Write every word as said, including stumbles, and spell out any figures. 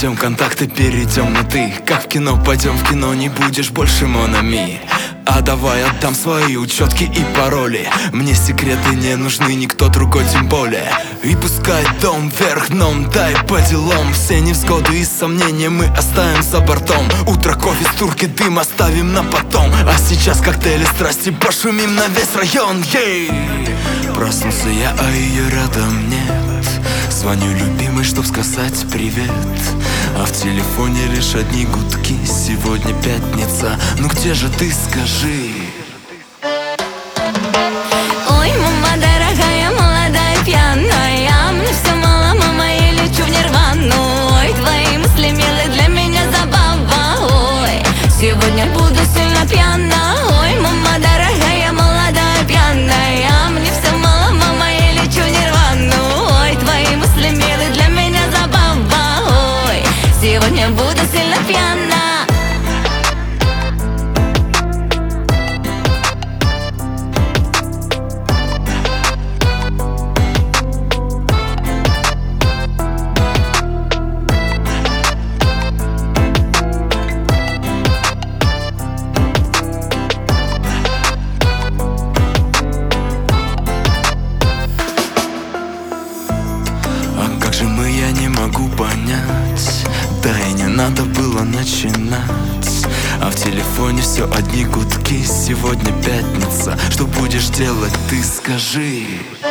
найдем контакты, перейдем на ты. Как в кино, пойдем в кино, не будешь больше монами. А давай отдам свои учетки и пароли. Мне секреты не нужны, никто другой тем более. И пускай дом вверх дном, дай по делам. Все невзгоды и сомнения мы оставим за бортом. Утро, кофе, стурки, дым оставим на потом. А сейчас коктейли страсти, пошумим на весь район. Ей! Проснулся я, а ее рядом нет. Звоню любимой, чтоб сказать привет. А в телефоне лишь одни гудки. Сегодня пятница, ну где же ты, скажи? Ой, мама дорогая, молодая, пьяная. Мне все мало, мама, я лечу в нирвану. Ой, твои мысли милые, для меня забава. Ой, сегодня буду сильно пьяна. Ой, мама дорогая, молодая, пьяная. Мне все мало, мама, я лечу в нирвану. Ой, твои мысли милые, для меня забава. Ой, сегодня буду сильно пьяна. Мы, я не могу понять. Да и не надо было начинать. А в телефоне все одни гудки. Сегодня пятница, что будешь делать, ты скажи?